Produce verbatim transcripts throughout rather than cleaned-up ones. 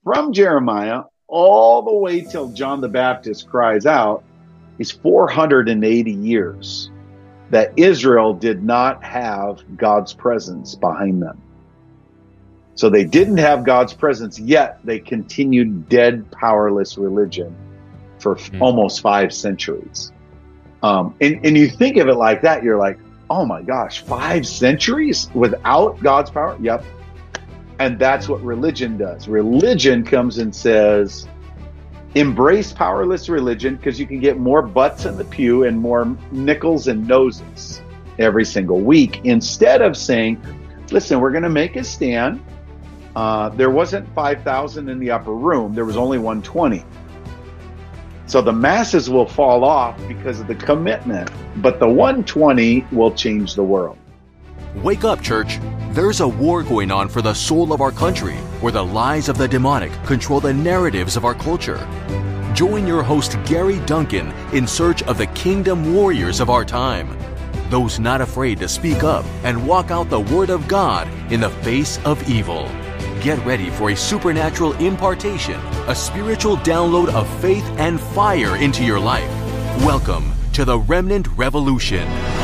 from Jeremiah all the way till John the Baptist cries out is four hundred eighty years that Israel did not have God's presence behind them. So they didn't have God's presence, yet they continued dead, powerless religion for mm. almost five centuries. Um, and, and you think of it like that, you're like, oh my gosh, five centuries without God's power? Yep. And that's what religion does. Religion comes and says, embrace powerless religion because you can get more butts in the pew and more nickels and noses every single week, instead of saying, listen, we're going to make a stand. Uh, there wasn't five thousand in the upper room. There was only one hundred twenty. So the masses will fall off because of the commitment, but the one hundred twenty will change the world. Wake up, church. There's a war going on for the soul of our country, where the lies of the demonic control the narratives of our culture. Join your host, Gary Duncan, in search of the kingdom warriors of our time. Those not afraid to speak up and walk out the word of God in the face of evil. Get ready for a supernatural impartation, a spiritual download of faith and fire into your life. Welcome to the Remnant Revolution.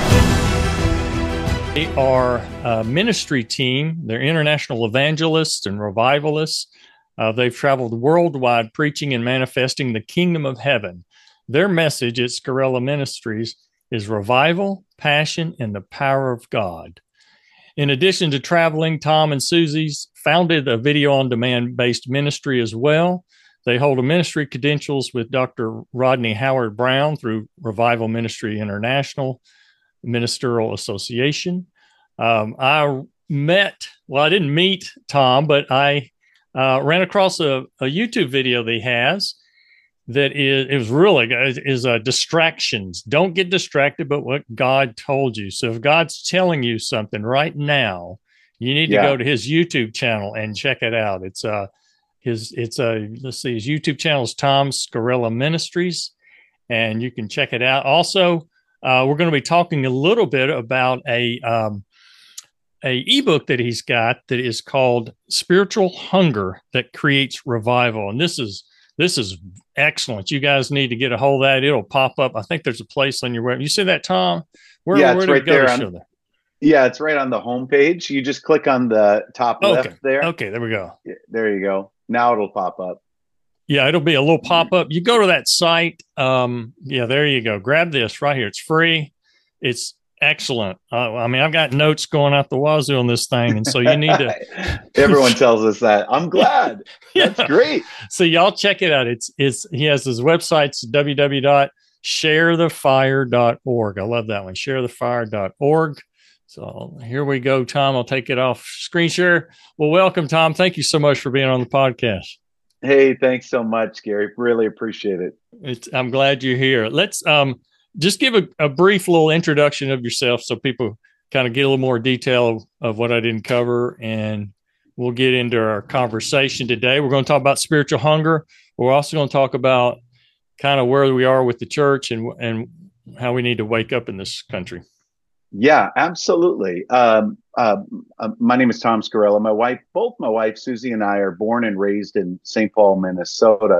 They are a ministry team. They're international evangelists and revivalists. Uh, they've traveled worldwide preaching and manifesting the kingdom of heaven. Their message at Scarella Ministries is revival, passion, and the power of God. In addition to traveling, Tom and Susie's founded a video-on-demand-based ministry as well. They hold a ministry credentials with Doctor Rodney Howard Brown through Revival Ministry International Ministerial Association. Um, I met, well, I didn't meet Tom, but I uh, ran across a, a YouTube video that he has that is, it was really good, is uh, distractions. Don't get distracted, but what God told you. So if God's telling you something right now, you need yeah. to go to his YouTube channel and check it out. It's uh his it's a uh, let's see, his YouTube channel is Tom Scarella Ministries, and you can check it out. Also, uh, we're going to be talking a little bit about a um, a ebook that he's got that is called Spiritual Hunger That Creates Revival, and this is this is excellent. You guys need to get a hold of that. It'll pop up. I think there's a place on your web. You see that, Tom? Where, yeah, where it's did right it go there. to On, show that? Yeah, it's right on the homepage. You just click on the top okay. left there. Okay, there we go. Yeah, there you go. Now it'll pop up. Yeah, it'll be a little pop-up. You go to that site. Um, yeah, there you go. Grab this right here. It's free. It's excellent. Uh, I mean, I've got notes going out the wazoo on this thing, and so you need to. Everyone tells us that. I'm glad. Yeah. That's great. So y'all check it out. It's it's he has his website's w w w dot share the fire dot org. I love that one. share the fire dot org. So here we go, Tom. I'll take it off screen share. Well, welcome, Tom. Thank you so much for being on the podcast. Hey, thanks so much, Gary. Really appreciate it. It's, I'm glad you're here. Let's um, just give a, a brief little introduction of yourself so people kind of get a little more detail of, of what I didn't cover, and we'll get into our conversation today. We're going to talk about spiritual hunger. We're also going to talk about kind of where we are with the church and and how we need to wake up in this country. Yeah, absolutely. Um, uh, uh, my name is Tom Scarella. My wife, both my wife, Susie, and I are born and raised in Saint Paul, Minnesota.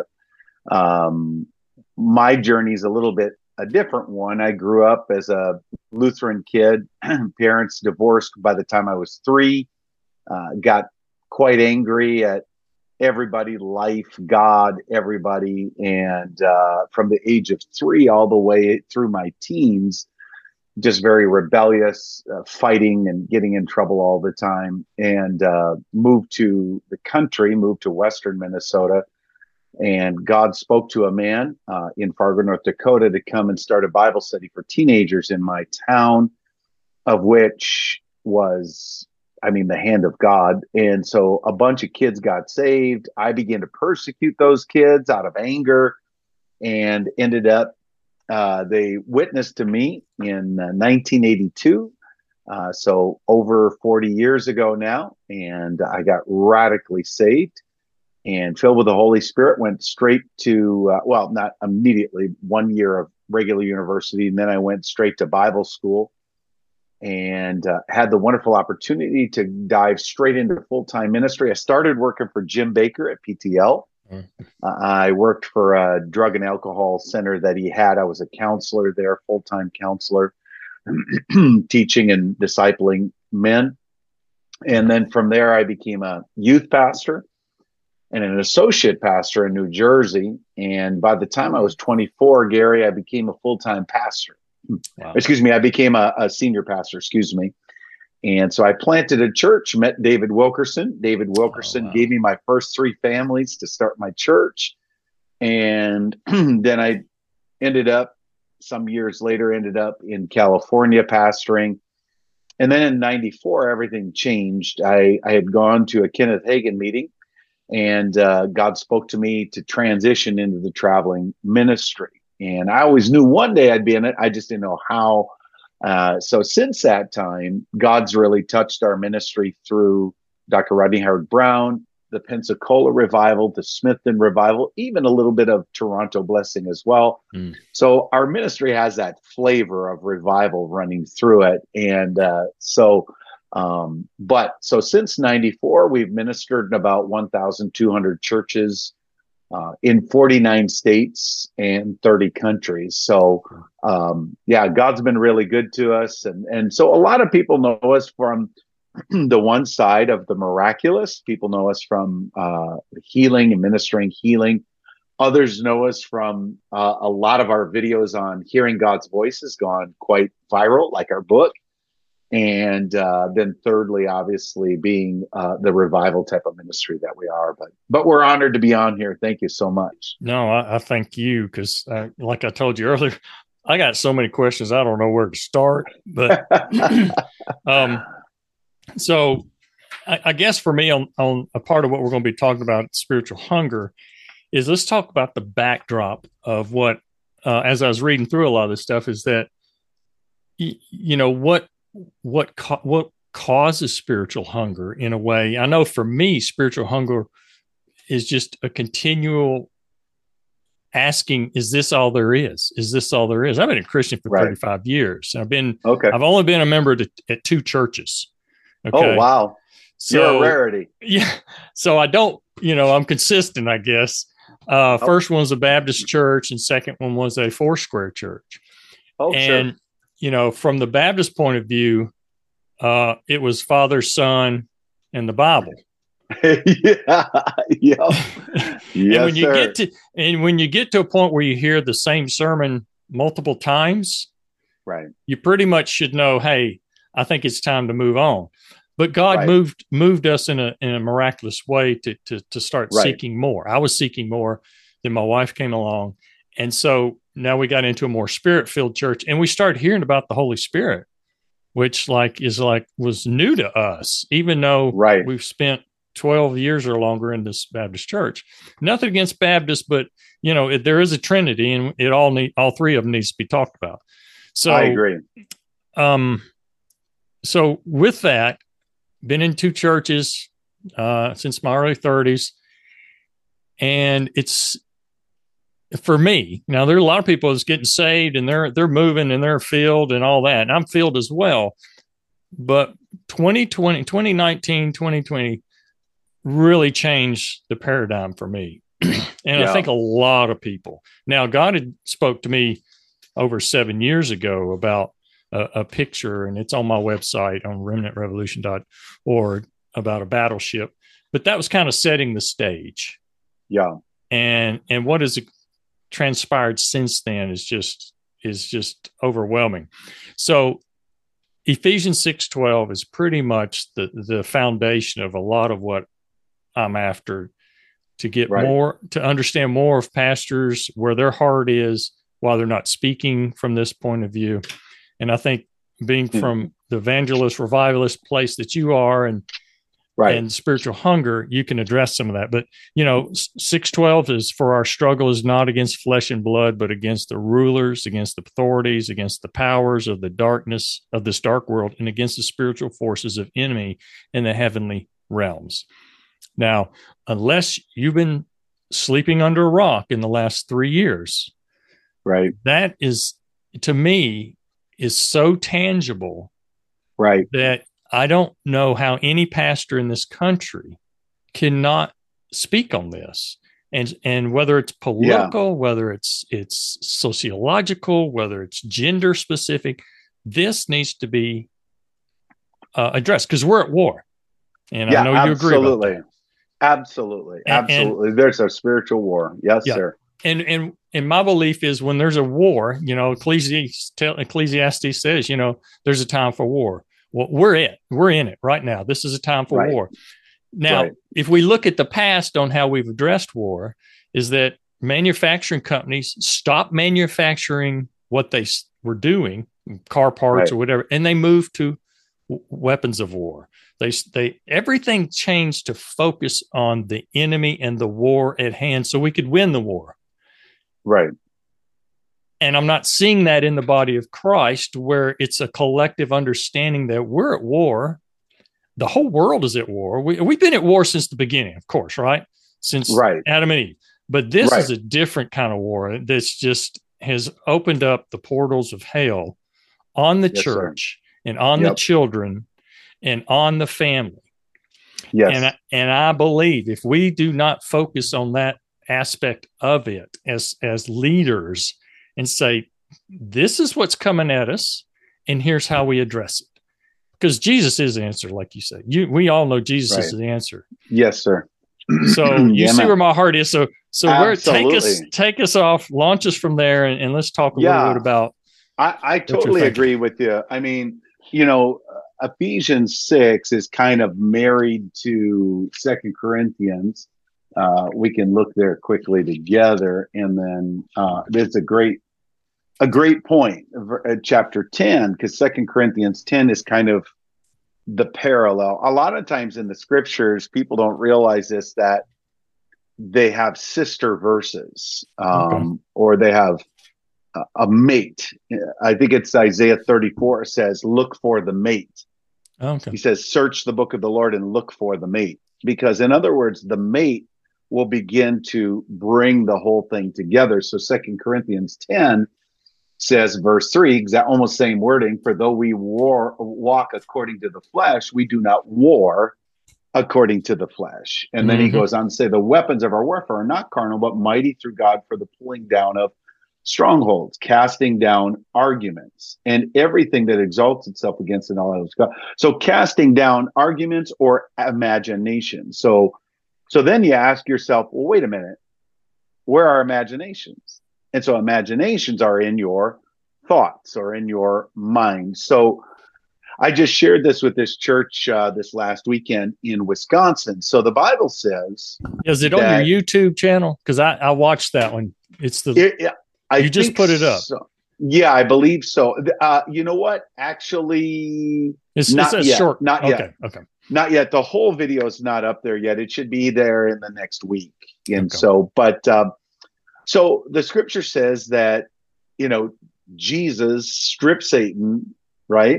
Um, my journey is a little bit a different one. I grew up as a Lutheran kid. Parents divorced by the time I was three. Uh, got quite angry at everybody, life, God, everybody. And uh, from the age of three all the way through my teens, just very rebellious, uh, fighting and getting in trouble all the time, and uh, moved to the country, moved to Western Minnesota. And God spoke to a man uh, in Fargo, North Dakota, to come and start a Bible study for teenagers in my town, of which was, I mean, the hand of God. And so a bunch of kids got saved. I began to persecute those kids out of anger, and ended up Uh, they witnessed to me in uh, nineteen eighty-two, uh, so over forty years ago now, and I got radically saved and filled with the Holy Spirit, went straight to, uh, well, not immediately, one year of regular university, and then I went straight to Bible school and uh, had the wonderful opportunity to dive straight into full-time ministry. I started working for Jim Baker at P T L. Mm-hmm. Uh, I worked for a drug and alcohol center that he had. I was a counselor there, full-time counselor, teaching and discipling men. And then from there, I became a youth pastor and an associate pastor in New Jersey. And by the time I was twenty-four, Gary, I became a full-time pastor. Wow. Excuse me, I became a, a senior pastor, excuse me. And so I planted a church, met David Wilkerson. David Wilkerson oh, wow. gave me my first three families to start my church. And then I ended up, some years later, ended up in California pastoring. And then in ninety-four, everything changed. I, I had gone to a Kenneth Hagin meeting, and uh, God spoke to me to transition into the traveling ministry. And I always knew one day I'd be in it. I just didn't know how. Uh, so since that time, God's really touched our ministry through Doctor Rodney Howard-Browne, the Pensacola revival, the Smithton revival, even a little bit of Toronto blessing as well. Mm. So our ministry has that flavor of revival running through it. And uh, so, um, but so since ninety-four, we've ministered in about one thousand two hundred churches uh, in forty-nine states and thirty countries. So, um, yeah, God's been really good to us. And, and so a lot of people know us from the one side of the miraculous. People know us from uh, healing and ministering healing. Others know us from uh, a lot of our videos on hearing God's voice has gone quite viral, like our book. And uh, then thirdly, obviously, being uh, the revival type of ministry that we are. But but we're honored to be on here. Thank you so much. No, I, I thank you because, uh, like I told you earlier, I got so many questions. I don't know where to start. But um, so I, I guess for me, on, on a part of what we're going to be talking about, spiritual hunger, is let's talk about the backdrop of what, uh, as I was reading through a lot of this stuff, is that, y- you know, what what ca- what causes spiritual hunger in a way. I know for me, spiritual hunger is just a continual asking, is this all there is? Is this all there is? I've been a Christian for right. thirty-five years. I've been, okay. I've only been a member at, at two churches. Okay? Oh, wow. So, you're a rarity. Yeah. So I don't, you know, I'm consistent, I guess. Uh, oh. First one was a Baptist church and second one was a Foursquare church. Oh, and, sure. you know, from the Baptist point of view, uh, it was Father, Son, and the Bible. yeah, yeah. and yes, when you sir. get to and when you get to a point where you hear the same sermon multiple times, right, you pretty much should know, hey, I think it's time to move on. But God right. moved moved us in a in a miraculous way to to to start right. seeking more. I was seeking more. Then my wife came along, and so now we got into a more spirit-filled church, and we started hearing about the Holy Spirit, which like is like was new to us, even though right. we've spent twelve years or longer in this Baptist church. Nothing against Baptists, but you know it, there is a Trinity, and it all need all three of them needs to be talked about. So I agree. Um, so with that, been in two churches uh, since my early thirties, and it's for me now. There are a lot of people that's getting saved, and they're they're moving, and they're filled, and all that, and I'm filled as well. But twenty twenty, twenty nineteen, twenty twenty really changed the paradigm for me. And yeah. I think a lot of people. Now, God had spoke to me over seven years ago about a, a picture, and it's on my website on remnant revolution dot org about a battleship. But that was kind of setting the stage. Yeah. And and what has transpired since then is just is just overwhelming. So Ephesians six twelve is pretty much the, the foundation of a lot of what I'm after, to get right. more, to understand more of pastors, where their heart is while they're not speaking from this point of view. And I think being mm-hmm. from the evangelist, revivalist place that you are, and right. and spiritual hunger, you can address some of that. But, you know, six twelve is, for our struggle is not against flesh and blood, but against the rulers, against the authorities, against the powers of the darkness of this dark world, and against the spiritual forces of enemy in the heavenly realms. Now, unless you've been sleeping under a rock in the last three years, right, that is, to me, is so tangible Right. that I don't know how any pastor in this country cannot speak on this. And and whether it's political, yeah. whether it's it's sociological, whether it's gender specific, this needs to be uh, addressed because we're at war. And yeah, I know you absolutely. agree about that. Absolutely. And, absolutely. And, there's a spiritual war. Yes, yeah. sir. And and and my belief is when there's a war, you know, Ecclesiastes, Ecclesiastes says, you know, there's a time for war. Well, we're it. We're in it right now. This is a time for right. war. Now, right. if we look at the past on how we've addressed war, is that manufacturing companies stopped manufacturing what they were doing, car parts right. or whatever, and they moved to w- weapons of war. They they everything changed to focus on the enemy and the war at hand, so we could win the war. Right. And I'm not seeing that in the body of Christ, where it's a collective understanding that we're at war. The whole world is at war. We, we've been at war since the beginning, of course, right? Since right. Adam and Eve. But this right. is a different kind of war that's just has opened up the portals of hell on the yes, church sir. and on yep. the children and on the family. Yes. And, and I believe if we do not focus on that aspect of it as, as leaders and say, this is what's coming at us, and here's how we address it. Because Jesus is the answer, like you said. You, we all know Jesus right. is the answer. Yes, sir. So you yeah, see man. where my heart is. So, so where take us, take us off, launch us from there, and, and let's talk a yeah. little bit about. I, I totally agree with you. I mean, you know, Ephesians six is kind of married to Second Corinthians. Uh, we can look there quickly together, and then uh, there's a great, a great point, uh, chapter ten, because Second Corinthians ten is kind of the parallel. A lot of times in the scriptures, people don't realize this, that they have sister verses, um, okay. or they have a, a mate. I think it's Isaiah thirty-four says, look for the mate. Okay. He says, search the book of the Lord and look for the mate. Because in other words, the mate will begin to bring the whole thing together. So Second Corinthians ten says, verse three, exact, almost same wording, for though we war, walk according to the flesh, we do not war according to the flesh. And then mm-hmm. he goes on to say, the weapons of our warfare are not carnal, but mighty through God for the pulling down of strongholds, casting down arguments, and everything that exalts itself against the knowledge of God. So casting down arguments or imagination. So, so then you ask yourself, well, wait a minute, where are imaginations? And so imaginations are in your thoughts or in your mind. So I just shared this with this church uh, this last weekend in Wisconsin. So the Bible says, is it on your YouTube channel? Because I, I watched that one. It's the it, it, I you just put it up. So. Yeah, I believe so. Uh, you know what? Actually, it's not it's a yet. Short. Not okay, yet. Okay. Not yet. The whole video is not up there yet. It should be there in the next week. And okay. so, but um, so the scripture says that, you know, Jesus stripped Satan, right?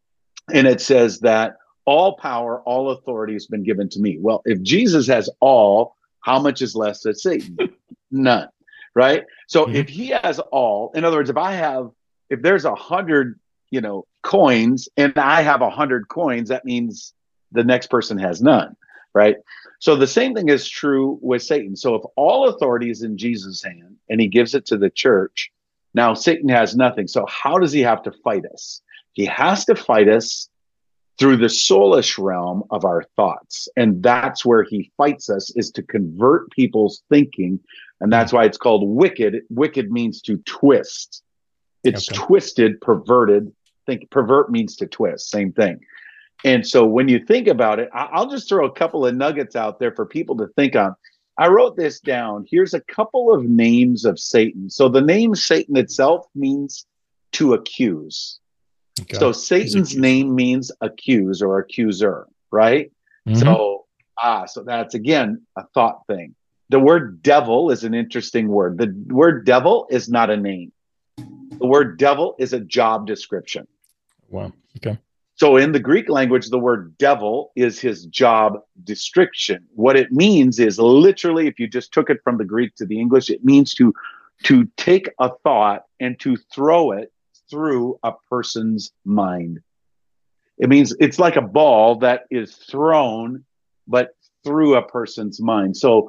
And it says that all power, all authority has been given to me. Well, if Jesus has all, how much is left at Satan? None, right? So mm-hmm. if he has all, in other words, if I have, if there's a hundred, you know, coins and I have a hundred coins, that means the next person has none, right? So the same thing is true with Satan. So if all authority is in Jesus' hand and he gives it to the church, now Satan has nothing. So how does he have to fight us? He has to fight us through the soulish realm of our thoughts. And that's where he fights us, is to convert people's thinking. And that's why it's called wicked. Wicked means to twist. It's okay. twisted, perverted. Think pervert means to twist, same thing. And so when you think about it, I'll just throw a couple of nuggets out there for people to think on. I wrote this down. Here's a couple of names of Satan. So the name Satan itself means to accuse. Okay. So Satan's name means accuse or accuser, right? Mm-hmm. So, ah, so that's, again, a thought thing. The word devil is an interesting word. The word devil is not a name. The word devil is a job description. Wow. Okay. So in the Greek language, the word devil is his job description. What it means is literally, if you just took it from the Greek to the English, it means to, to take a thought and to throw it through a person's mind. It means it's like a ball that is thrown, but through a person's mind. So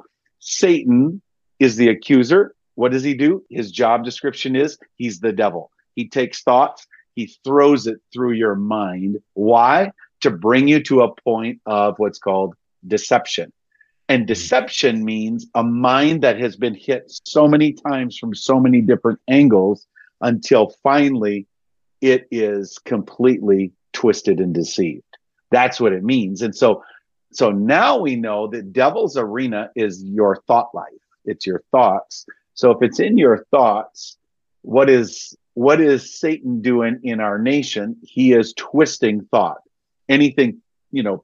Satan is the accuser. What does he do? His job description is he's the devil. He takes thoughts, he throws it through your mind. Why? To bring you to a point of what's called deception. And deception means a mind that has been hit so many times from so many different angles until finally it is completely twisted and deceived. That's what it means. And so, so now we know that devil's arena is your thought life. It's your thoughts. So if it's in your thoughts, what is what is Satan doing in our nation? He is twisting thought. Anything, you know,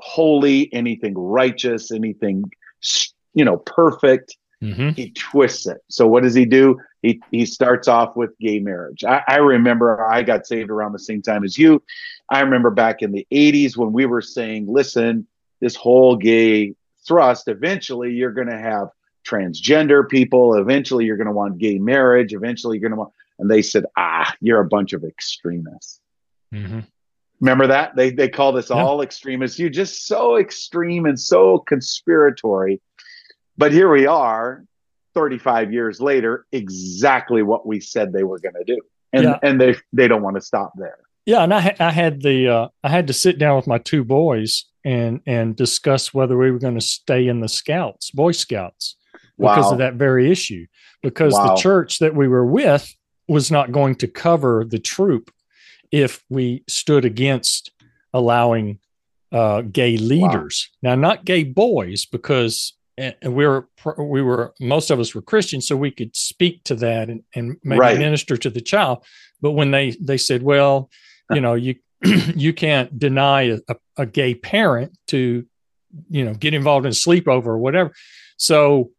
holy, anything righteous, anything, you know, perfect. Mm-hmm. He twists it. So what does he do? He he starts off with gay marriage. I, I remember I got saved around the same time as you. I remember back in the eighties when we were saying, listen, this whole gay thrust, eventually you're going to have transgender people. Eventually you're going to want gay marriage. Eventually you're going to want, and they said, ah, you're a bunch of extremists. Mm-hmm. Remember that? They they called us yeah. all extremists. You're just so extreme and so conspiratory. But here we are, thirty-five years later, exactly what we said they were going to do. And yeah. and they they don't want to stop there. Yeah, and I, ha- I had the uh, I had to sit down with my two boys and and discuss whether we were going to stay in the Scouts, Boy Scouts, because wow. of that very issue. Because wow. the church that we were with was not going to cover the troop if we stood against allowing uh, gay leaders. Wow. Now, not gay boys, because and we were we were most of us were Christians, so we could speak to that and, and maybe right. minister to the child. But when they they said, well, you know, you you can't deny a, a gay parent to, you know, get involved in a sleepover or whatever. So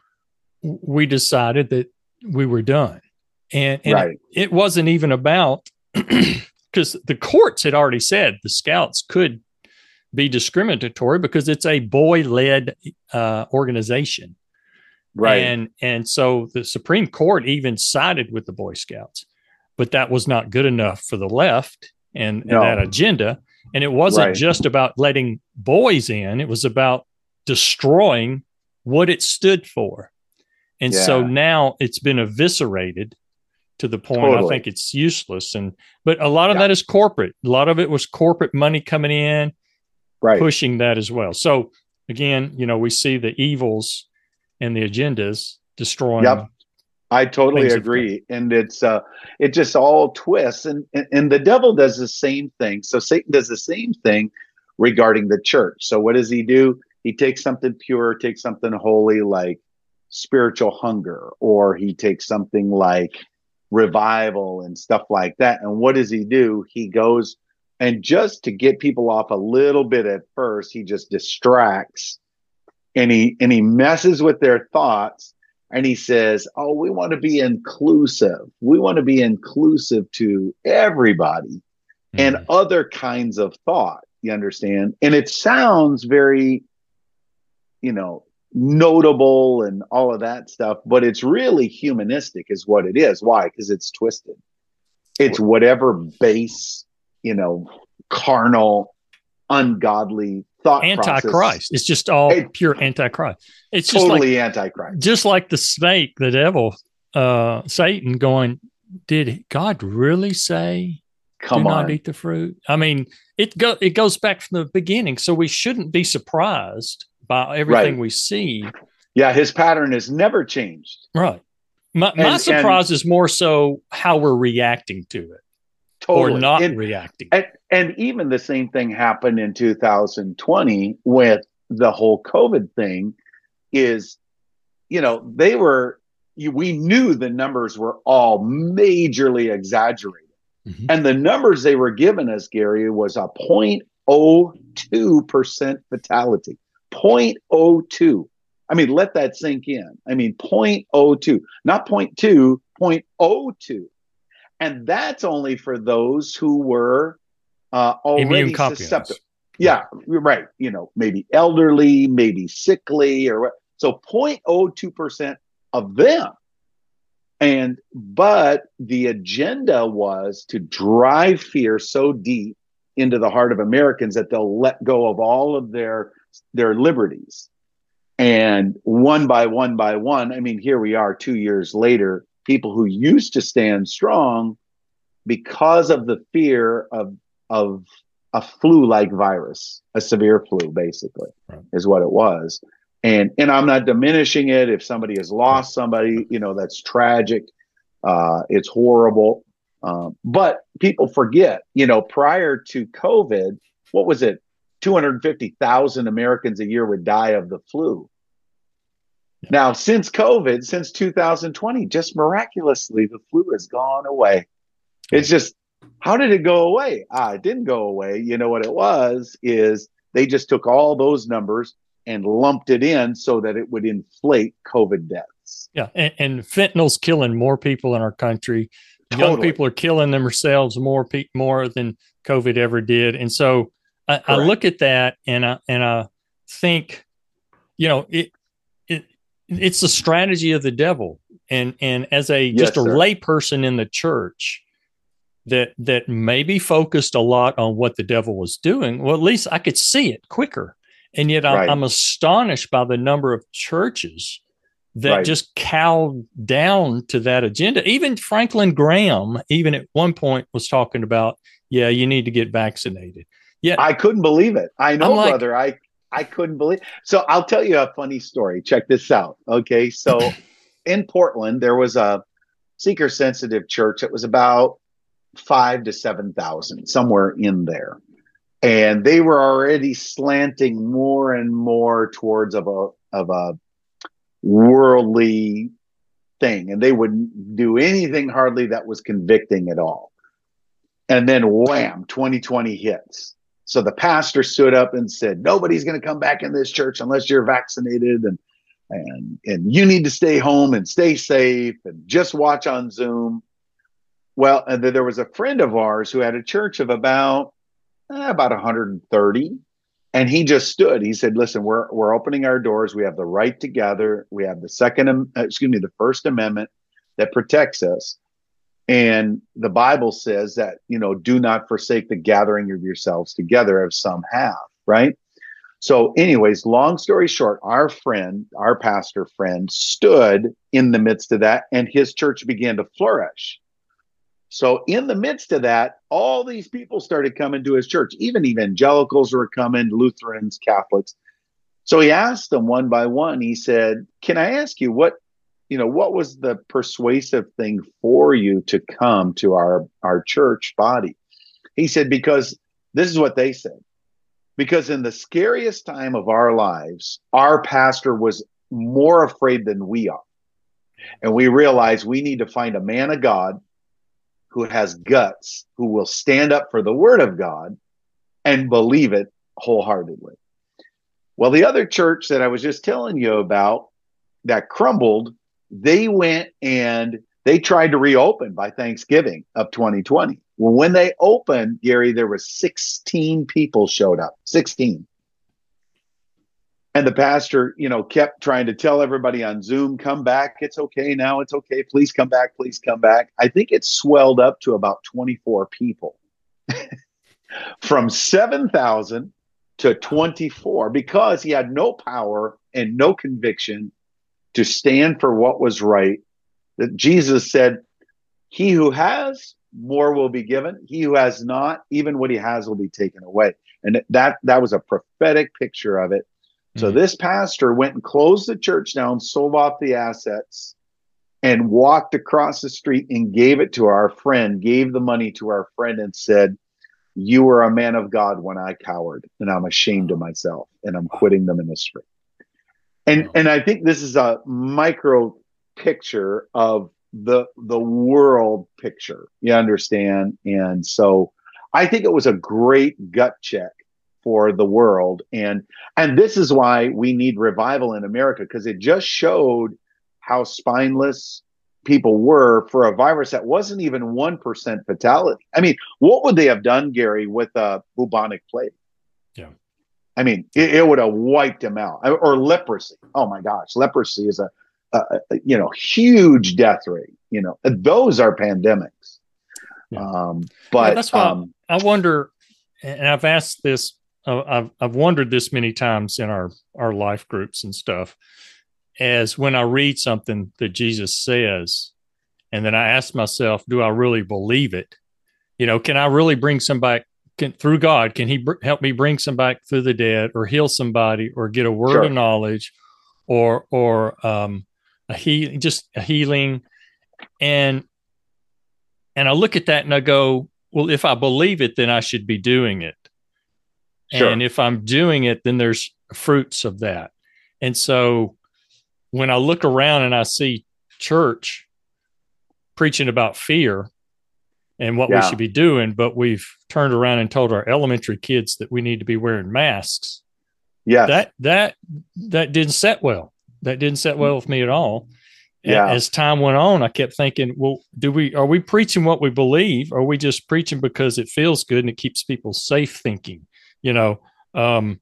we decided that we were done. And, and right. it, it wasn't even about, because the courts had already said the Scouts could be discriminatory because it's a boy-led uh, organization. Right. And, and so the Supreme Court even sided with the Boy Scouts, but that was not good enough for the left and, no. and that agenda. And it wasn't right. just about letting boys in. It was about destroying what it stood for. And yeah. so now it's been eviscerated to the point totally. I think it's useless. And but a lot of yeah. that is corporate. A lot of it was corporate money coming in, right. pushing that as well. So again, you know, we see the evils and the agendas destroying. Yep. I totally agree. And it's uh it just all twists. And, and and the devil does the same thing. So Satan does the same thing regarding the church. So what does he do? He takes something pure, takes something holy like spiritual hunger, or he takes something like revival and stuff like that. And what does he do? He goes and just to get people off a little bit at first, he just distracts and he and he messes with their thoughts. And he says, oh, we want to be inclusive. We want to be inclusive to everybody mm-hmm. and other kinds of thought. You understand? And it sounds very, you know, notable and all of that stuff, but it's really humanistic is what it is. Why? Because it's twisted. It's whatever base, you know, carnal, ungodly thought antichrist. Process. It's just all it, pure antichrist. It's just totally like, antichrist. Just like the snake, the devil, uh, Satan going, did God really say, Come do on. not eat the fruit? I mean, it go it goes back from the beginning. So we shouldn't be surprised by everything right. we see. Yeah, his pattern has never changed. Right. My, and, my surprise and, is more so how we're reacting to it. Totally. Or not and, reacting. And, and even the same thing happened in two thousand twenty with the whole COVID thing is, you know, they were, we knew the numbers were all majorly exaggerated. Mm-hmm. And the numbers they were giving us, Gary, was a zero point zero two percent fatality. zero point zero two. I mean, let that sink in. I mean, zero point zero two, not zero point two, zero point zero two. And that's only for those who were uh, already susceptible. Yeah, right. You know, maybe elderly, maybe sickly, or what. So zero point zero two percent of them. And but the agenda was to drive fear so deep into the heart of Americans that they'll let go of all of their their liberties. And one by one by one, I mean, here we are two years later, people who used to stand strong because of the fear of of a flu-like virus, a severe flu, basically, right, is what it was. And and I'm not diminishing it. If somebody has lost somebody, you know, that's tragic. Uh, it's horrible. Um, but people forget, you know, prior to COVID, what was it? two hundred fifty thousand Americans a year would die of the flu. Yeah. Now, since COVID, since two thousand twenty, just miraculously, the flu has gone away. It's just, how did it go away? Ah, it didn't go away. You know what it was is they just took all those numbers and lumped it in so that it would inflate COVID deaths. Yeah, and, and fentanyl's killing more people in our country. Totally. Young people are killing themselves more pe- more than COVID ever did. And so I, I look at that and I and I think, you know, it it it's the strategy of the devil. And and as a yes, just a sir. lay person in the church that that maybe focused a lot on what the devil was doing, well, at least I could see it quicker. And yet I'm, right. I'm astonished by the number of churches that right. just cowed down to that agenda. Even Franklin Graham, even at one point, was talking about, yeah, you need to get vaccinated. Yeah, I couldn't believe it. I know, like, brother. I I couldn't believe. So I'll tell you a funny story. Check this out. Okay, so in Portland, there was a seeker-sensitive church. It was about five to seven thousand, somewhere in there. And they were already slanting more and more towards of a of a worldly thing, and they wouldn't do anything hardly that was convicting at all. And then wham, twenty twenty hits. So the pastor stood up and said, "Nobody's going to come back in this church unless you're vaccinated, and and and you need to stay home and stay safe and just watch on Zoom." Well, and then there was a friend of ours who had a church of about eh, about one hundred thirty. And he just stood. He said, "Listen, we're we're opening our doors. We have the right to gather. We have the second, excuse me, the First Amendment that protects us. And the Bible says that, you know, do not forsake the gathering of yourselves together, as some have." Right. So anyways, long story short, our friend, our pastor friend, stood in the midst of that, and his church began to flourish. So in the midst of that, all these people started coming to his church. Even evangelicals were coming, Lutherans, Catholics. So he asked them one by one. He said, "Can I ask you what, you know, what was the persuasive thing for you to come to our, our church body?" He said, "Because this is what they said. Because in the scariest time of our lives, our pastor was more afraid than we are. And we realized we need to find a man of God who has guts, who will stand up for the word of God and believe it wholeheartedly." Well, the other church that I was just telling you about that crumbled, they went and they tried to reopen by Thanksgiving of twenty twenty. Well, when they opened, Gary, there was sixteen people showed up, sixteen. And the pastor, you know, kept trying to tell everybody on Zoom, "Come back. It's okay now. It's okay. Please come back. Please come back." I think it swelled up to about twenty-four people from seven thousand to twenty-four, because he had no power and no conviction to stand for what was right. That Jesus said, "He who has, more will be given. He who has not, even what he has will be taken away." And that, that was a prophetic picture of it. So this pastor went and closed the church down, sold off the assets, and walked across the street and gave it to our friend, gave the money to our friend and said, "You were a man of God when I cowered, and I'm ashamed of myself, and I'm quitting the ministry." And and I think this is a micro picture of the the world picture. You understand? And so I think it was a great gut check for the world. And and this is why we need revival in America, because it just showed how spineless people were for a virus that wasn't even one percent fatality. I mean, what would they have done, Gary, with a bubonic plague? Yeah. I mean, it, it would have wiped them out. Or leprosy. Oh my gosh, leprosy is a, a, a you know, huge death rate. You know, those are pandemics. Yeah. Um, but yeah, that's why um, I wonder, and I've asked this, uh, I've I've wondered this many times in our our life groups and stuff, as when I read something that Jesus says, and then I ask myself, do I really believe it? You know, can I really bring somebody can, through God? Can He br- help me bring somebody through the dead, or heal somebody, or get a word Sure. of knowledge, or or um, a heal, just a healing? And and I look at that and I go, well, if I believe it, then I should be doing it. Sure. And if I'm doing it, then there's fruits of that. And so when I look around and I see church preaching about fear and what Yeah. we should be doing, but we've turned around and told our elementary kids that we need to be wearing masks. Yes. That that that didn't set well. That didn't set well with me at all. Yeah. As time went on, I kept thinking, well, do we are we preaching what we believe? Or are we just preaching because it feels good and it keeps people safe thinking? You know, um,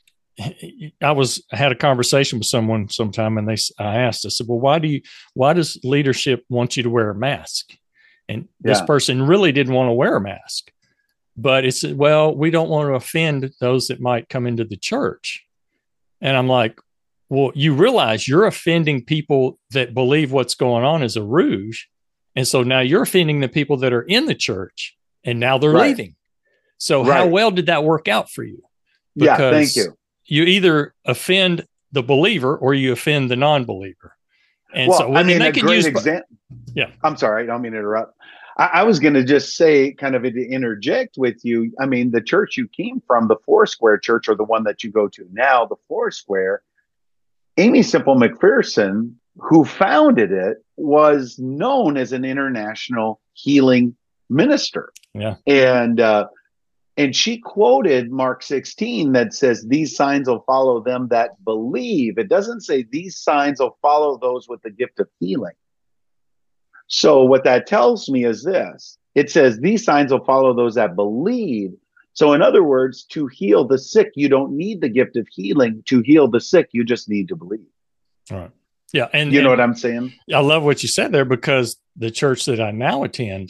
I was I had a conversation with someone sometime, and they I asked, I said, well, why do you why does leadership want you to wear a mask? And this Yeah. person really didn't want to wear a mask, but it's, well, we don't want to offend those that might come into the church. And I'm like, well, you realize you're offending people that believe what's going on is a ruse. And so now you're offending the people that are in the church, and now they're Right. leaving. So Right. how well did that work out for you? Yeah. Thank you. You either offend the believer or you offend the non-believer. And well, so I mean, they a can great use, example. yeah. I'm sorry. I don't mean to interrupt. I, I was going to just say, kind of to interject with you. I mean, the church you came from, the Foursquare Church, or the one that you go to now, the Foursquare, Amy Simple McPherson, who founded it, was known as an international healing minister. Yeah. And, uh, and she quoted Mark sixteen that says, these signs will follow them that believe. It doesn't say these signs will follow those with the gift of healing. So what that tells me is this. It says these signs will follow those that believe. So in other words, to heal the sick, you don't need the gift of healing. To heal the sick, you just need to believe. All right. Yeah. And you know and what I'm saying? I love what you said there, because the church that I now attend,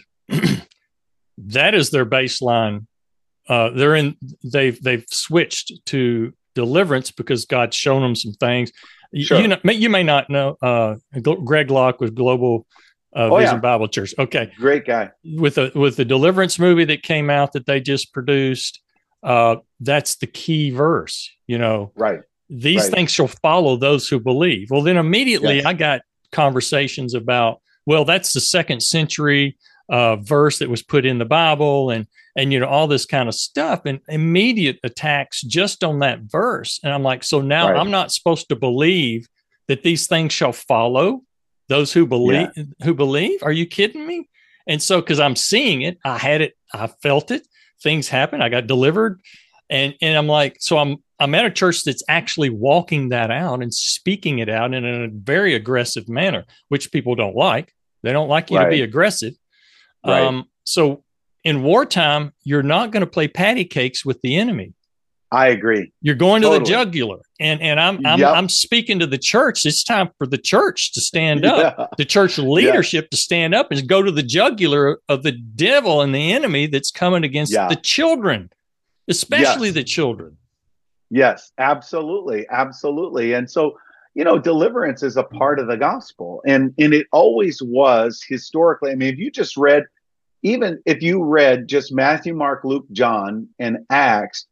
that is their baseline. Uh, they're in, they've, they've switched to deliverance because God's shown them some things. Sure. You know, you may not know, uh, Greg Locke with Global uh, Oh, Vision yeah. Bible Church. Okay. Great guy. With the, with the deliverance movie that came out that they just produced, uh, that's the key verse, you know, Right. these Right. things shall follow those who believe. Well, then immediately Yes. I got conversations about, well, that's the second century uh, verse that was put in the Bible, and, and, you know, all this kind of stuff, and immediate attacks just on that verse. And I'm like, so now Right. I'm not supposed to believe that these things shall follow those who believe, Yeah. who believe. Are you kidding me? And so, cause I'm seeing it, I had it, I felt it, things happen. I got delivered. And, and I'm like, so I'm, I'm at a church that's actually walking that out and speaking it out in a very aggressive manner, which people don't like. They don't like you Right. to be aggressive. Right. Um, so in wartime, you're not going to play patty cakes with the enemy. I agree. You're going Totally. to the jugular. And, and I'm, I'm, Yep. I'm speaking to the church. It's time for the church to stand up, Yeah. the church leadership to stand up and go to the jugular of the devil and the enemy that's coming against Yeah. the children, especially Yes. the children. Yes, absolutely. Absolutely. And so, you know, deliverance is a part of the gospel, and, and it always was historically. I mean, if you just read, even if you read just Matthew, Mark, Luke, John, and Acts,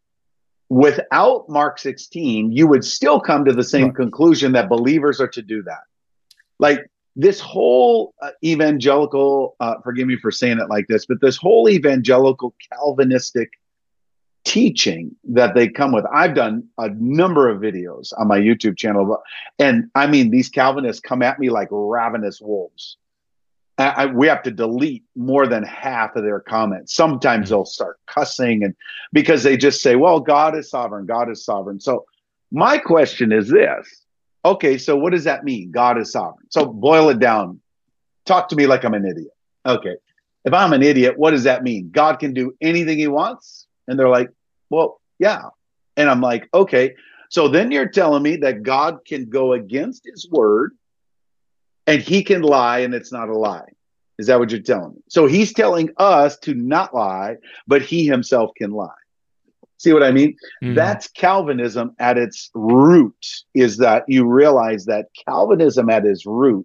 without Mark sixteen, you would still come to the same Right. conclusion that believers are to do that. Like this whole uh, evangelical, uh, forgive me for saying it like this, but this whole evangelical Calvinistic teaching that they come with. I've done a number of videos on my YouTube channel, and I mean, these Calvinists come at me like ravenous wolves. I, I, we have to delete more than half of their comments. Sometimes they'll start cussing, and because they just say, well, God is sovereign, God is sovereign. So my question is this. Okay, so what does that mean? God is sovereign. So boil it down. Talk to me like I'm an idiot. Okay, if I'm an idiot, what does that mean? God can do anything he wants? And they're like, well, yeah. And I'm like, okay, so then you're telling me that God can go against his word and he can lie and it's not a lie. Is that what you're telling me? So he's telling us to not lie, but he himself can lie. See what I mean? Mm. That's Calvinism at its root, is that you realize that Calvinism at its root,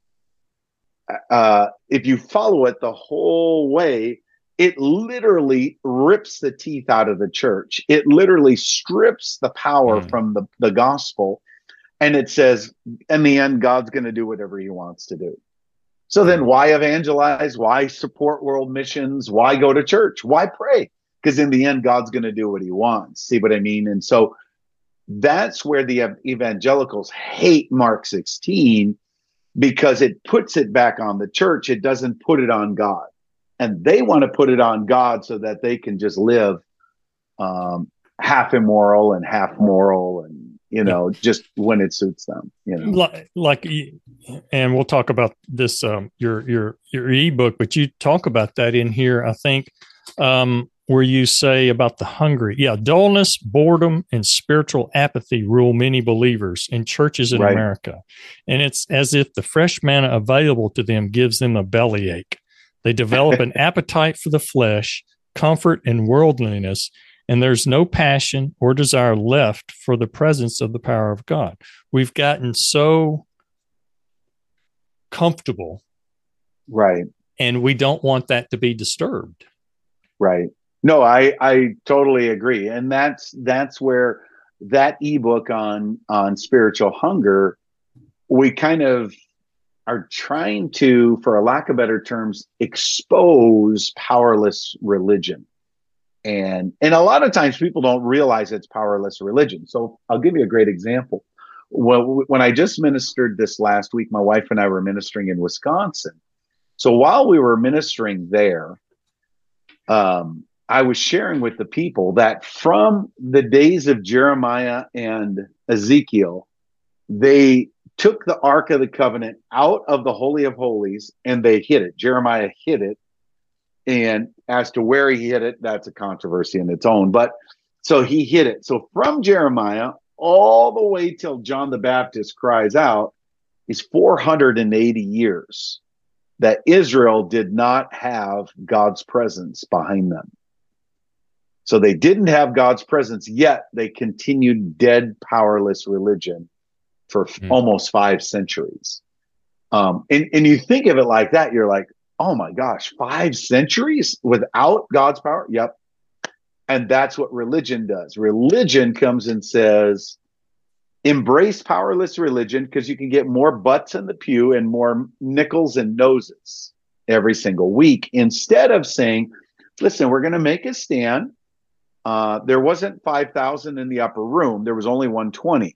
uh, if you follow it the whole way, it literally rips the teeth out of the church. It literally strips the power Mm. from the, the gospel. And it says, in the end, God's going to do whatever he wants to do. So then why evangelize? Why support world missions? Why go to church? Why pray? Because in the end, God's going to do what he wants. See what I mean? And so that's where the evangelicals hate Mark sixteen, because it puts it back on the church. It doesn't put it on God. And they want to put it on God so that they can just live um, half immoral and half moral, and, you know, just when it suits them, you know. Like, like, and we'll talk about this, um, your, your, your ebook, but you talk about that in here, I think, um, where you say about the hungry. Yeah. Dullness, boredom, and spiritual apathy rule many believers in churches in Right. America. And it's as if the fresh manna available to them gives them a bellyache. They develop an appetite for the flesh, comfort, and worldliness, and there's no passion or desire left for the presence of the power of God. We've gotten so comfortable. Right. And we don't want that to be disturbed. Right. No, I, I totally agree. And that's, that's where that ebook on, on spiritual hunger, we kind of are trying to, for a lack of better terms, expose powerless religion. And, and a lot of times people don't realize it's powerless religion. So I'll give you a great example. Well, when I just ministered this last week, my wife and I were ministering in Wisconsin. So while we were ministering there, um, I was sharing with the people that from the days of Jeremiah and Ezekiel, they took the Ark of the Covenant out of the Holy of Holies and they hid it. Jeremiah hid it. And as to where he hid it, that's a controversy in its own. But so he hid it. So from Jeremiah all the way till John the Baptist cries out is four hundred eighty years that Israel did not have God's presence behind them. So they didn't have God's presence, yet they continued dead, powerless religion for f- Mm. almost five centuries. Um, and, and you think of it like that, you're like, oh my gosh, five centuries without God's power? Yep. And that's what religion does. Religion comes and says, embrace powerless religion because you can get more butts in the pew and more nickels and noses every single week, instead of saying, listen, we're going to make a stand. Uh, there wasn't five thousand in the upper room. There was only one hundred twenty.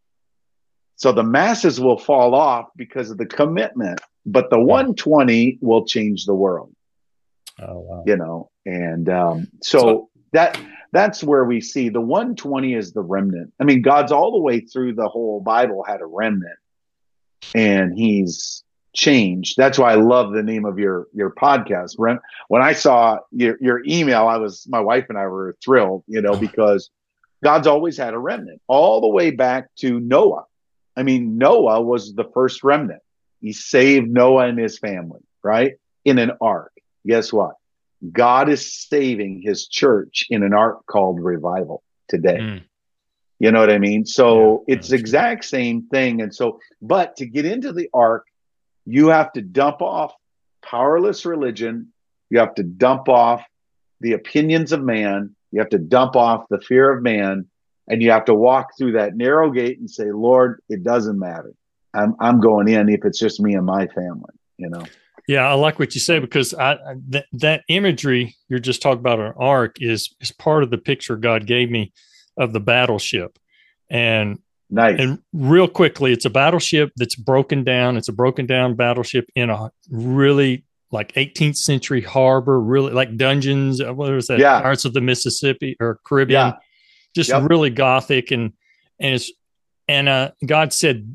So the masses will fall off because of the commitment, but the one hundred twenty will change the world. Oh, wow. You know, and um, so, So- that that's where we see the one hundred twenty is the remnant. I mean, God's all the way through the whole Bible had a remnant, and he's changed. That's why I love the name of your your podcast. When I saw your your email, I was my wife and I were thrilled, you know, because God's always had a remnant all the way back to Noah. I mean, Noah was the first remnant. He saved Noah and his family, right? In an ark. Guess what? God is saving his church in an ark called revival today. Mm. You know what I mean? So Yeah, it's the exact same thing. And so, but to get into the ark, you have to dump off powerless religion. You have to dump off the opinions of man. You have to dump off the fear of man. And you have to walk through that narrow gate and say, Lord, it doesn't matter. I'm I'm going in if it's just me and my family, you know? Yeah, I like what you say, because I, I th- that imagery you're just talking about, an ark, is is part of the picture God gave me of the battleship. And Nice. and real quickly, it's a battleship that's broken down. It's a broken down battleship in a really like eighteenth century harbor, really like dungeons. What was that? Yeah. Pirates of the Mississippi or Caribbean. Yeah. Just Yep. really gothic. And and it's and uh, God said,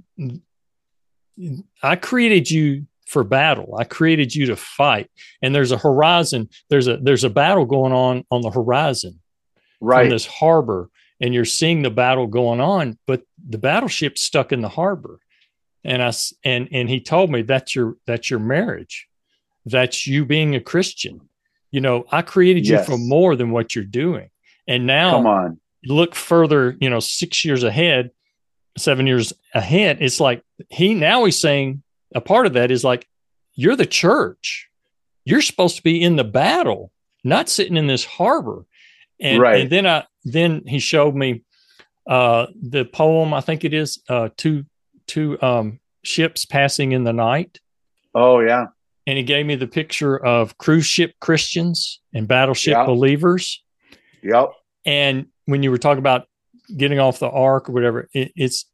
I created you for battle. I created you to fight. And there's a horizon. There's a there's a battle going on on the horizon Right. from this harbor, and you're seeing the battle going on, but the battleship's stuck in the harbor. And I s- and and he told me that's your that's your marriage. That's you being a Christian. You know, I created you Yes. for more than what you're doing. And now, come on, look further, you know, six years ahead, seven years ahead. It's like he now he's saying a part of that is like, you're the church. You're supposed to be in the battle, not sitting in this harbor. And, right. and then I then he showed me uh, the poem, I think it is, uh, two two um, ships passing in the night. Oh, yeah. And he gave me the picture of cruise ship Christians and battleship yep. believers. Yep. And when you were talking about getting off the ark or whatever, it, it's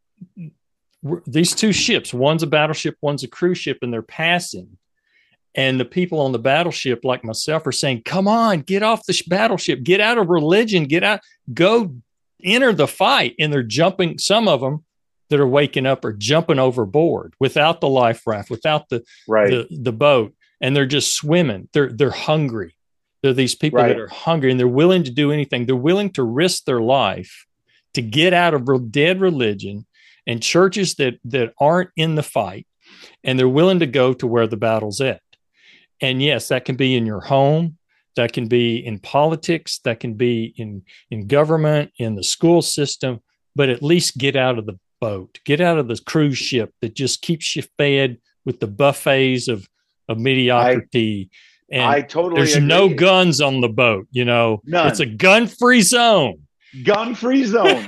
these two ships, one's a battleship, one's a cruise ship, and they're passing. And the people on the battleship, like myself, are saying, come on, get off the battleship, get out of religion, get out, go enter the fight. And they're jumping, some of them that are waking up are jumping overboard without the life raft, without the, right. the, the boat. And they're just swimming. They're, they're hungry. They're these people right. that are hungry, and they're willing to do anything. They're willing to risk their life to get out of dead religion and churches that, that aren't in the fight. And they're willing to go to where the battle's at. And yes, that can be in your home. That can be in politics. That can be in, in government, in the school system, but at least get out of the boat, get out of the cruise ship that just keeps you fed with the buffets of, of mediocrity. I, and I totally there's agree. no guns on the boat. You know, None. It's a gun-free zone. Gun-free zone.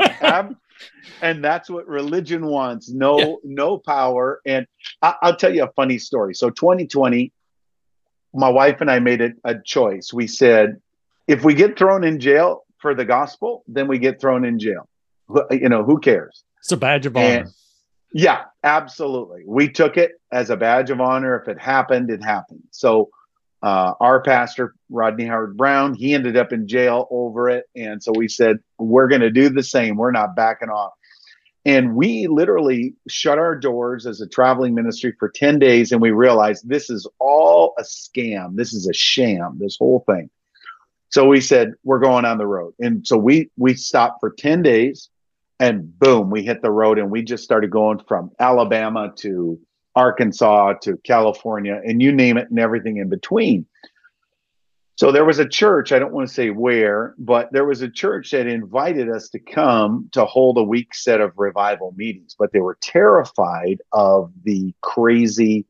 And that's what religion wants. No, yeah. no power. And I, I'll tell you a funny story. So twenty twenty, my wife and I made a, a choice. We said, if we get thrown in jail for the gospel, then we get thrown in jail. You know, who cares? It's a badge of honor. And yeah, absolutely. We took it as a badge of honor. If it happened, it happened. So uh, our pastor, Rodney Howard Brown, he ended up in jail over it. And so we said, we're going to do the same. We're not backing off. And we literally shut our doors as a traveling ministry for ten days. And we realized this is all a scam. This is a sham, this whole thing. So we said, we're going on the road. And so we, we stopped for ten days and boom, we hit the road, and we just started going from Alabama to Arkansas to California and you name it and everything in between. So there was a church, I don't want to say where, but there was a church that invited us to come to hold a week set of revival meetings, but they were terrified of the crazy,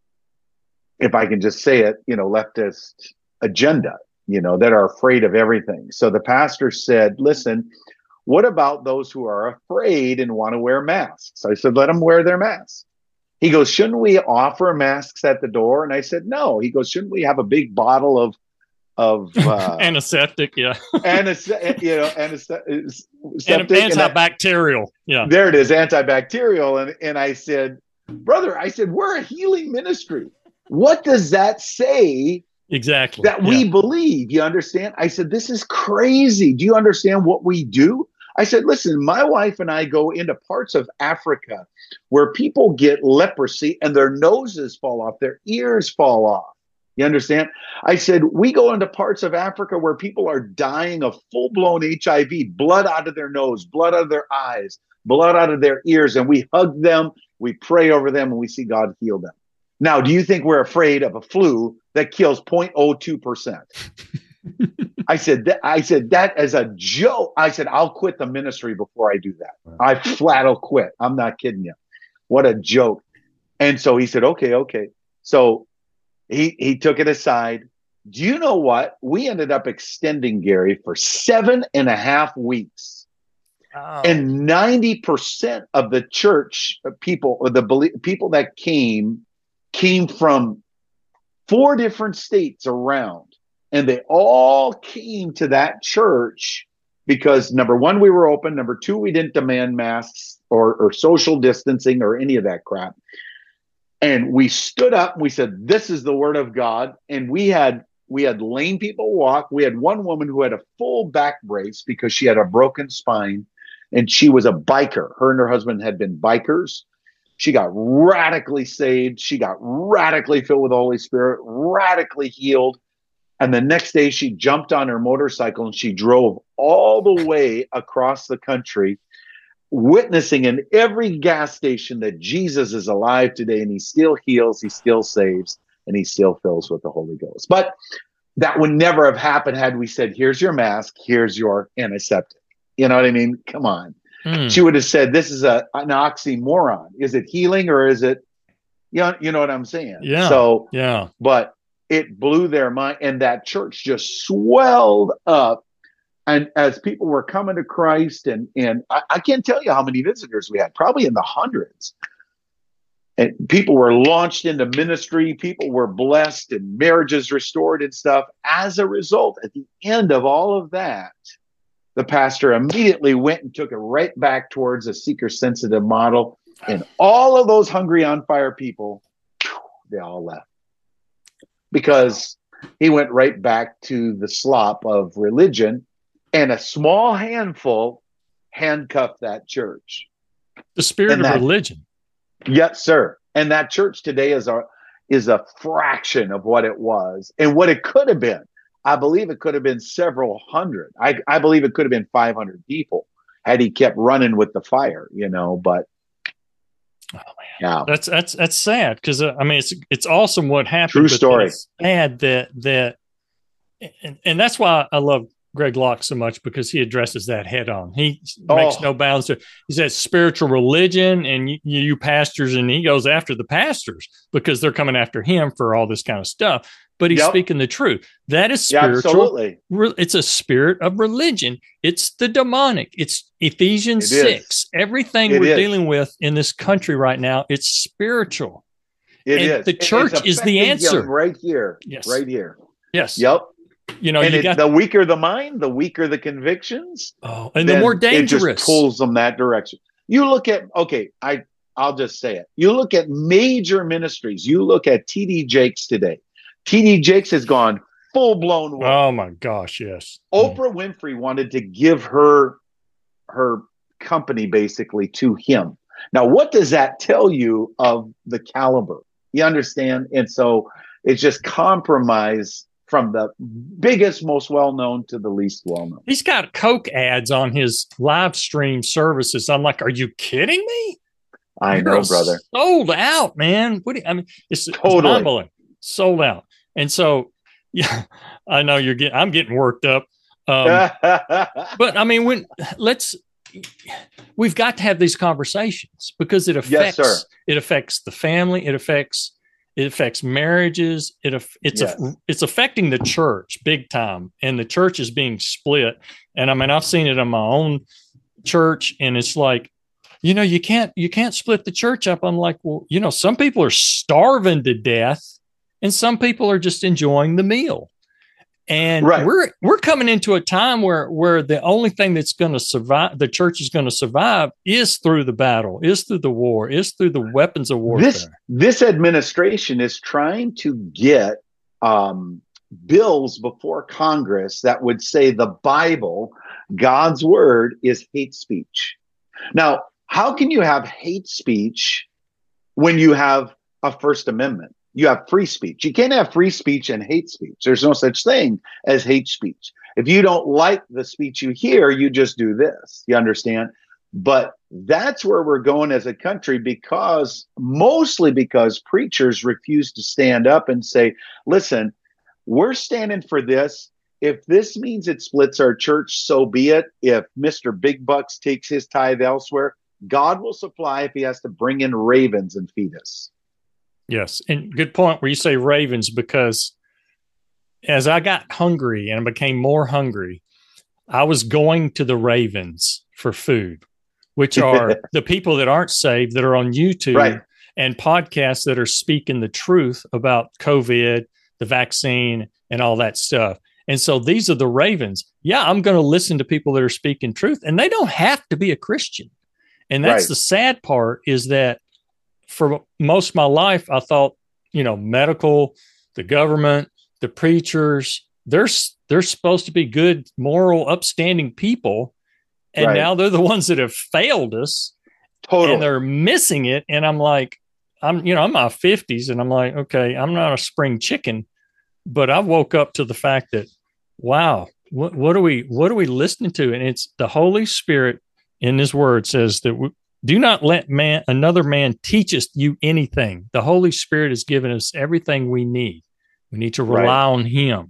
if I can just say it, you know, leftist agenda, you know, that are afraid of everything. So the pastor said, listen, what about those who are afraid and want to wear masks? I said, let them wear their masks. He goes, shouldn't we offer masks at the door? And I said, no. He goes, shouldn't we have a big bottle of of uh, antiseptic, yeah, antiseptic, you know, antiseptic, and antibacterial, yeah. There it is, antibacterial. And and I said, brother, I said, we're a healing ministry. What does that say? Exactly. That we yeah. believe. You understand? I said, this is crazy. Do you understand what we do? I said, listen, my wife and I go into parts of Africa where people get leprosy and their noses fall off, their ears fall off. You understand? I said, we go into parts of Africa where people are dying of full-blown H I V, blood out of their nose, blood out of their eyes, blood out of their ears, and we hug them, we pray over them, and we see God heal them. Now, do you think we're afraid of a flu that kills zero point zero two percent? I said, that, I said, that as a joke. I said, I'll quit the ministry before I do that. I flat will quit. I'm not kidding you. What a joke. And so he said, okay, okay. So He he took it aside. Do you know what? We ended up extending, Gary, for seven and a half weeks. Oh. And ninety percent of the church people, or the people that came, came from four different states around. And they all came to that church because, number one, we were open. Number two, we didn't demand masks or, or social distancing or any of that crap. And we stood up and we said, this is the word of God. And we had we had lame people walk. We had one woman who had a full back brace because she had a broken spine and she was a biker. Her and her husband had been bikers. She got radically saved. She got radically filled with the Holy Spirit, radically healed. And the next day she jumped on her motorcycle and she drove all the way across the country, witnessing in every gas station that Jesus is alive today, and he still heals, he still saves, and he still fills with the Holy Ghost. But that would never have happened had we said, here's your mask, here's your antiseptic. You know what I mean? Come on. Mm. She would have said, this is a, an oxymoron. Is it healing or is it, you know, you know what I'm saying? Yeah. So, yeah. But it blew their mind, and that church just swelled up. And as people were coming to Christ, and, and I, I can't tell you how many visitors we had, probably in the hundreds. And people were launched into ministry. People were blessed and marriages restored and stuff. As a result, at the end of all of that, the pastor immediately went and took it right back towards a seeker-sensitive model. And all of those hungry on fire people, they all left. Because he went right back to the slop of religion, and a small handful handcuffed that church. The spirit and of that, religion. Yes, sir. And that church today is a is a fraction of what it was and what it could have been. I believe it could have been several hundred. I, I believe it could have been five hundred people had he kept running with the fire, you know, but oh, man. Yeah. That's that's that's sad because uh, I mean it's it's awesome what happened. True story. It's sad that that and, and that's why I love Greg Locke so much, because he addresses that head on. He oh. makes no bounds to. He says spiritual religion, and you, you pastors, and he goes after the pastors because they're coming after him for all this kind of stuff. But he's yep. speaking the truth. That is spiritual. Yeah, absolutely. Re, it's a spirit of religion. It's the demonic. It's Ephesians it six. Is. Everything it we're is. dealing with in this country right now, it's spiritual. It and is. The church is the answer. Right here. Yes. Right here. Yes. Yep. You know, and you it, got the weaker the mind, the weaker the convictions. Oh, and the more dangerous. It just pulls them that direction. You look at, okay, I, I'll just say it. You look at major ministries. You look at T D Jakes today. T D Jakes has gone full blown. Woke. Oh my gosh, yes. Oprah Winfrey wanted to give her her company basically to him. Now, what does that tell you of the caliber? You understand? And so it's just compromise from the biggest, most well-known to the least well-known. He's got Coke ads on his live stream services. I'm like, are you kidding me? I You're know, brother. Sold out, man. What do you, I mean, it's totally mind-blowing. Sold out. And so, yeah, I know you're getting, I'm getting worked up. Um, but I mean, when let's, we've got to have these conversations because it affects, yes, sir. it affects the family. It affects, It affects marriages. It it's yes. a, it's affecting the church big time, and the church is being split. And I mean, I've seen it in my own church, and it's like, you know, you can't you can't split the church up. I'm like, well, you know, some people are starving to death, and some people are just enjoying the meal. And right. we're we're coming into a time where where the only thing that's going to survive, the church is going to survive, is through the battle, is through the war, is through the weapons of warfare. This this administration is trying to get um, bills before Congress that would say the Bible, God's word, is hate speech. Now, how can you have hate speech when you have a First Amendment? You have free speech. You can't have free speech and hate speech. There's no such thing as hate speech. If you don't like the speech you hear, you just do this. You understand? But that's where we're going as a country, because mostly because preachers refuse to stand up and say, listen, we're standing for this. If this means it splits our church, so be it. If Mister Big Bucks takes his tithe elsewhere, God will supply if he has to bring in ravens and feed us. Yes. And good point where you say ravens, because as I got hungry and became more hungry, I was going to the ravens for food, which are the people that aren't saved that are on YouTube right. and podcasts that are speaking the truth about COVID, the vaccine, and all that stuff. And so these are the ravens. Yeah, I'm going to listen to people that are speaking truth, and they don't have to be a Christian. And that's right. the sad part, is that for most of my life, I thought, you know, medical, the government, the preachers, they're, they're supposed to be good, moral, upstanding people. And right. now they're the ones that have failed us. Totally. And they're missing it. And I'm like, I'm, you know, I'm in my fifties, and I'm like, okay, I'm not a spring chicken, but I woke up to the fact that, wow, what, what are we, what are we listening to? And it's the Holy Spirit in His word says that we, do not let man, another man teacheth you anything. The Holy Spirit has given us everything we need. We need to rely right. on Him.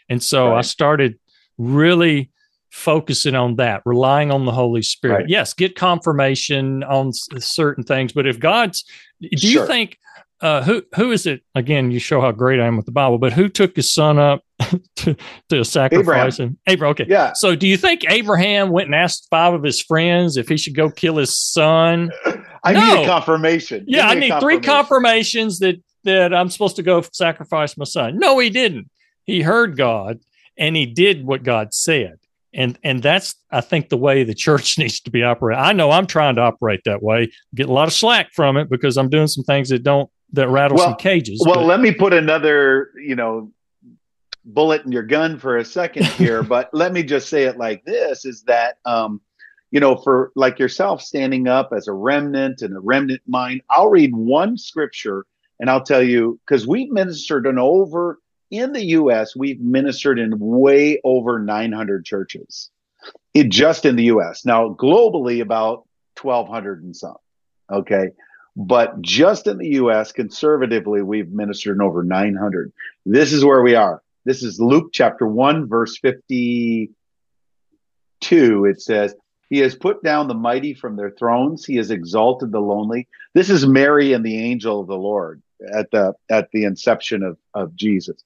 And so right. I started really focusing on that, relying on the Holy Spirit. Right. Yes, get confirmation on s- certain things, but if God's, do sure. you think, uh, who who is it, again, you show how great I am with the Bible, but who took his son up to, to sacrifice Abraham. him? Abraham, okay. Yeah. So do you think Abraham went and asked five of his friends if he should go kill his son? I no. need a confirmation. Yeah, I need three confirmations that, that I'm supposed to go sacrifice my son. No, he didn't. He heard God and he did what God said. And and that's, I think, the way the church needs to be operated. I know I'm trying to operate that way. Get a lot of slack from it because I'm doing some things that don't, that rattle well, some cages. Well, but. let me put another, you know, bullet in your gun for a second here. But let me just say it like this, is that, um, you know, for like yourself standing up as a remnant and a remnant mind, I'll read one scripture and I'll tell you, because we've ministered in over, in the U S, we've ministered in way over nine hundred churches, it, just in the U S. Now, globally, about twelve hundred and some, okay? But just in the U S, conservatively, we've ministered in over nine hundred. This is where we are. This is Luke chapter one, verse fifty-two. It says, he has put down the mighty from their thrones. He has exalted the lonely. This is Mary and the angel of the Lord at the at the inception of, of Jesus.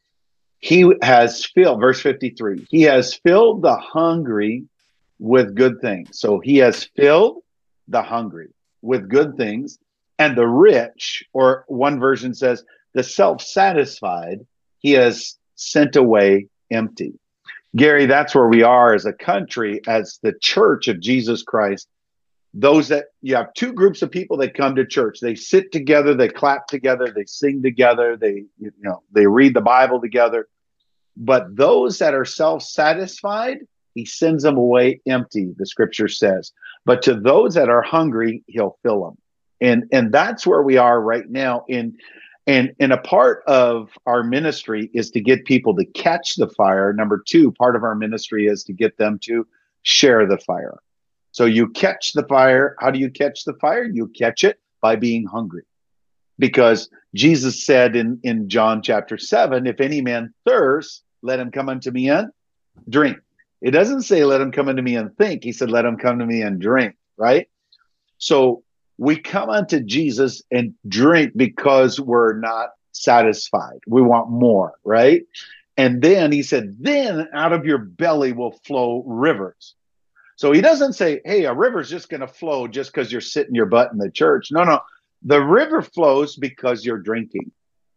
He has filled, verse fifty-three, he has filled the hungry with good things. So he has filled the hungry with good things, and the rich, or one version says, the self-satisfied, he has sent away empty. Gary, that's where we are as a country, as the church of Jesus Christ. Those that, you have two groups of people that come to church. They sit together, they clap together, they sing together, they, you know, they read the Bible together. But those that are self-satisfied, he sends them away empty, the scripture says. But to those that are hungry, he'll fill them. And, and that's where we are right now. In, and, and a part of our ministry is to get people to catch the fire. Number two, part of our ministry is to get them to share the fire. So you catch the fire. How do you catch the fire? You catch it by being hungry. Because Jesus said in, in John chapter seven, if any man thirst, let him come unto me and drink. It doesn't say let him come unto me and think. He said, let him come to me and drink, right? So we come unto Jesus and drink because we're not satisfied. We want more, right? And then he said, then out of your belly will flow rivers. So he doesn't say, hey, a river's just going to flow just because you're sitting your butt in the church. No, no. The river flows because you're drinking.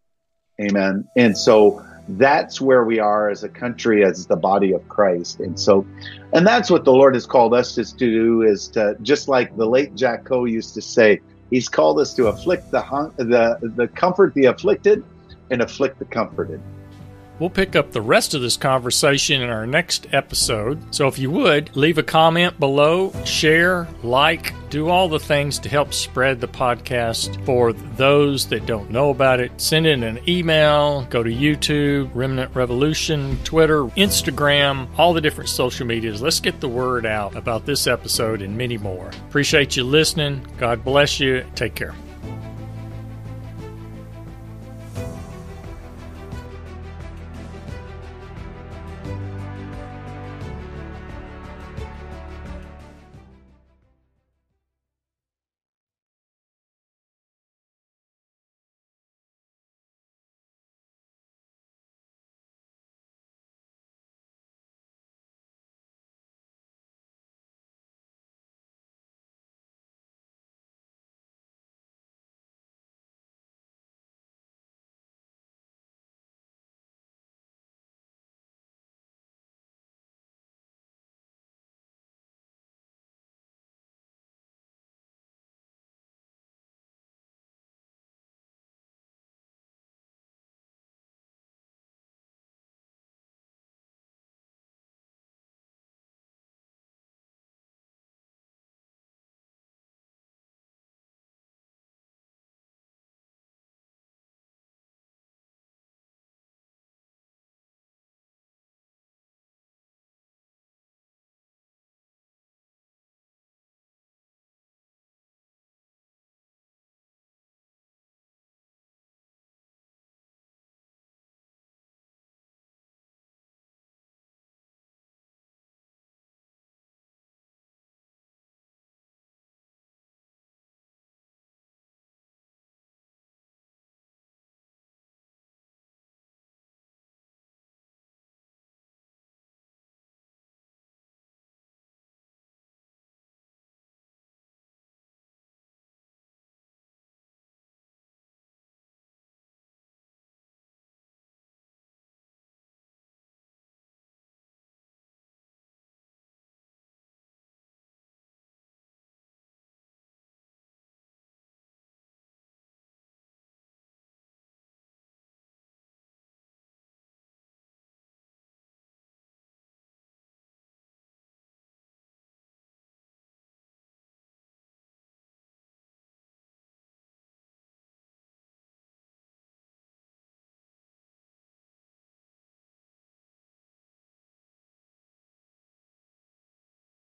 Amen. And so that's where we are as a country, as the body of Christ. And so, and that's what the Lord has called us to do, is to, just like the late Jack Coe used to say, he's called us to afflict the, hung, the, the comfort the afflicted and afflict the comforted. We'll pick up the rest of this conversation in our next episode. So if you would, leave a comment below, share, like, do all the things to help spread the podcast for those that don't know about it. Send in an email, go to YouTube, Remnant Revolution, Twitter, Instagram, all the different social medias. Let's get the word out about this episode and many more. Appreciate you listening. God bless you. Take care.